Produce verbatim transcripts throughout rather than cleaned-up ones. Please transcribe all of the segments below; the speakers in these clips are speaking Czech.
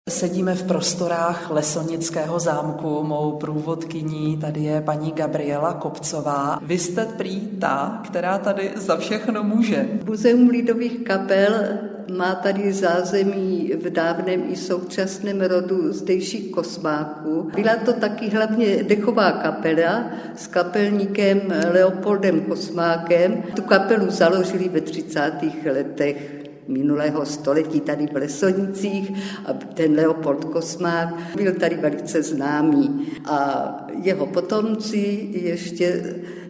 Sedíme v prostorách Lesonického zámku, mou průvodkyní tady je paní Gabriela Kopcová. Vy jste prý ta, která tady za všechno může. Muzeum lidových kapel má tady zázemí v dávném i současném rodu zdejších kosmáků. Byla to taky hlavně dechová kapela s kapelníkem Leopoldem Kosmákem. Tu kapelu založili ve třicátých letech minulého století tady v Lesonicích a ten Leopold Kosmák byl tady velice známý. A jeho potomci ještě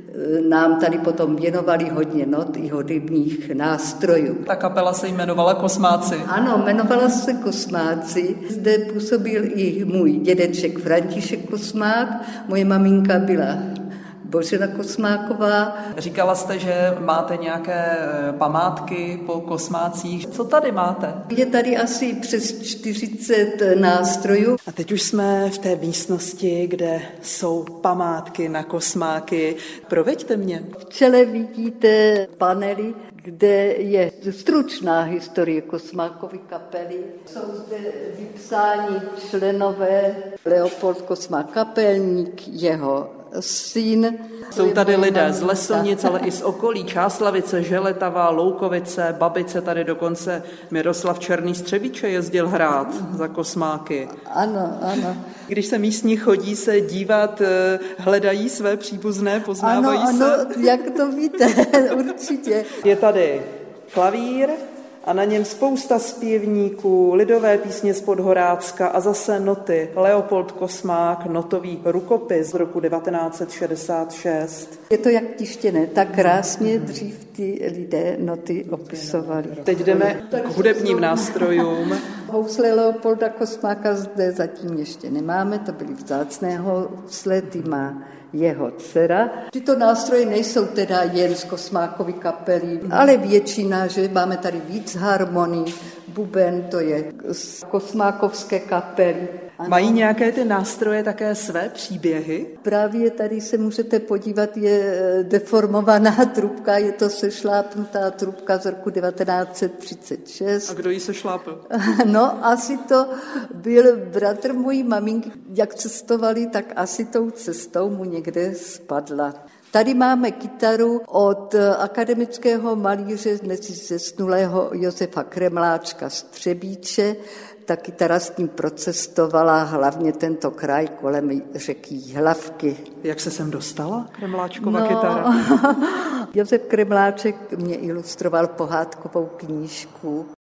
nám tady potom věnovali hodně not i hudebních nástrojů. Ta kapela se jmenovala Kosmáci. Ano, jmenovala se Kosmáci. Zde působil i můj dědeček František Kosmák, moje maminka byla Božena Kosmáková. Říkala jste, že máte nějaké památky po Kosmácích. Co tady máte? Je tady asi přes čtyřicet nástrojů. A teď už jsme v té místnosti, kde jsou památky na Kosmáky. Proveďte mě. V čele vidíte panely, kde je stručná historie Kosmákovy kapely. Jsou zde vypsáni členové Leopold Kosmák kapelník, jeho syn. Jsou tady lidé z Lesonic, ale i z okolí, Čáslavice, Želetava, Loukovice, Babice, tady dokonce Miroslav Černý z Třebíče jezdil hrát za Kosmáky. Ano, ano. Když se místní chodí se dívat, hledají své příbuzné, poznávají ano, se. Ano, jak to víte, určitě. Je tady klavír a na něm spousta zpěvníků, lidové písně z Podhorácka a zase noty. Leopold Kosmák, notový rukopis z roku devatenáct set šedesát šest. Je to jak tištěné, tak krásně dřív ty lidé noty opisovali. Teď jdeme k hudebním nástrojům. Housle Leopolda Kosmáka zde zatím ještě nemáme, to byly vzácné housle, ty má jeho dcera. Tyto nástroje nejsou teda jen z Kosmákovy kapely, ale většina, že máme tady víc harmoní, buben, to je z Kosmákovské kapely. Ano. Mají nějaké ty nástroje také své příběhy? Právě tady se můžete podívat, je deformovaná trubka, je to sešlápnutá trubka z roku devatenáct set třicet šest. A kdo jí sešlápl? No, asi to byl bratr mojí maminky. Jak cestovali, tak asi tou cestou mu někde spadla. Tady máme kytaru od akademického malíře dnes zesnulého Josefa Kremláčka z Třebíče. Ta kytara s tím procestovala hlavně tento kraj kolem řeky Jihlavky. Jak se sem dostala Kremláčkova no, kytara? Josef Kremláček mě ilustroval pohádkovou knížku